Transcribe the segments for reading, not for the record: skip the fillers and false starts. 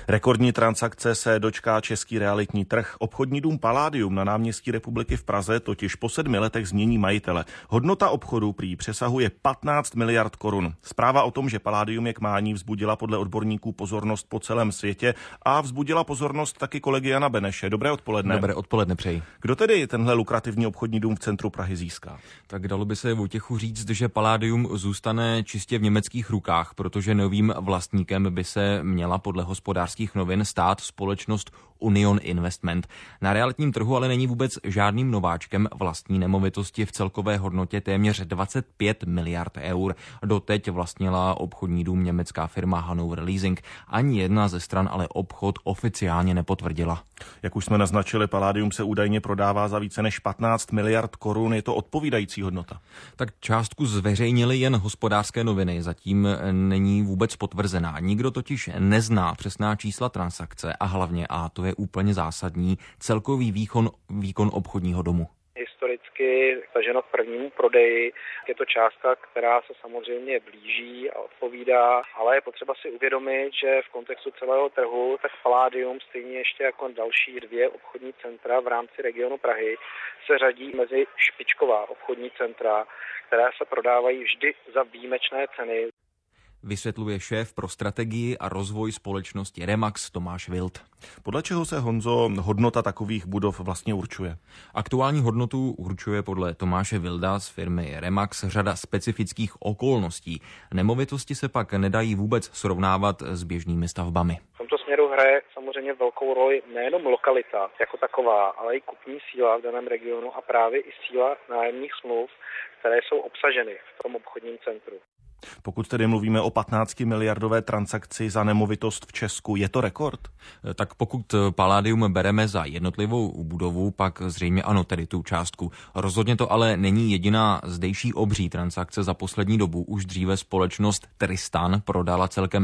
Rekordní transakce se dočká český realitní trh. Obchodní dům Palladium na náměstí Republiky v Praze totiž po 7 letech změní majitele. Hodnota obchodu prý přesahuje 15 miliard korun. Zpráva o tom, že Palladium je k mání, vzbudila podle odborníků pozornost po celém světě a vzbudila pozornost taky kolegy Jana Beneše. Dobré odpoledne. Dobré odpoledne přeji. Kdo tedy tenhle lukrativní obchodní dům v centru Prahy získá? Tak dalo by se Vojtěchu říct, že Palladium zůstane čistě v německých rukách, protože novým vlastníkem by se měla podle Hospodářských novin stát společnost Union Investment. Na realitním trhu ale není vůbec žádným nováčkem, vlastní nemovitosti v celkové hodnotě téměř 25 miliard eur. Doteď vlastnila obchodní dům německá firma Hannover Leasing. Ani jedna ze stran ale obchod oficiálně nepotvrdila. Jak už jsme naznačili, Palladium se údajně prodává za více než 15 miliard korun. Je to odpovídající hodnota? Tak částku zveřejnily jen Hospodářské noviny, zatím není vůbec potvrzená. Nikdo totiž nezná přesná čísla transakce a hlavně, a to je úplně zásadní, celkový výkon obchodního domu. Historicky staženo k prvnímu prodeji. Je to částka, která se samozřejmě blíží a odpovídá, ale je potřeba si uvědomit, že v kontextu celého trhu tak Palladium stejně ještě jako další 2 obchodní centra v rámci regionu Prahy se řadí mezi špičková obchodní centra, která se prodávají vždy za výjimečné ceny. Vysvětluje šéf pro strategii a rozvoj společnosti Remax Tomáš Wild. Podle čeho se, Honzo, hodnota takových budov vlastně určuje? Aktuální hodnotu určuje podle Tomáše Wilda z firmy Remax řada specifických okolností. Nemovitosti se pak nedají vůbec srovnávat s běžnými stavbami. V tomto směru hraje samozřejmě velkou roli nejenom lokalita jako taková, ale i kupní síla v daném regionu a právě i síla nájemních smluv, které jsou obsaženy v tom obchodním centru. Pokud tedy mluvíme o 15 miliardové transakci za nemovitost v Česku, je to rekord? Tak pokud Palladium bereme za jednotlivou budovu, pak zřejmě ano, tedy tu částku. Rozhodně to ale není jediná zdejší obří transakce za poslední dobu. Už dříve společnost Tristan prodala celkem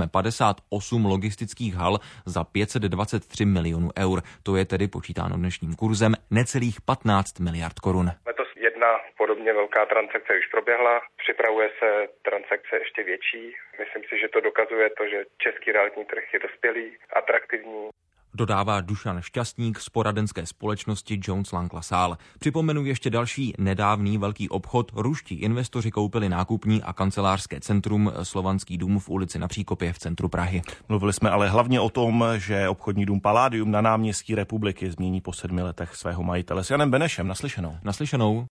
58 logistických hal za 523 milionů eur. To je tedy počítáno dnešním kurzem necelých 15 miliard korun. Jedna podobně velká transakce už proběhla, připravuje se transakce ještě větší. Myslím si, že to dokazuje to, že český realitní trh je dospělý, atraktivní. Dodává Dušan Šťastník z poradenské společnosti Jones Lang LaSalle. Připomenu ještě další nedávný velký obchod. Ruští investoři koupili nákupní a kancelářské centrum Slovanský dům v ulici Na Příkopě v centru Prahy. Mluvili jsme ale hlavně o tom, že obchodní dům Palladium na náměstí Republiky změní po 7 letech svého majitele. S Janem Benešem. Naslyšenou.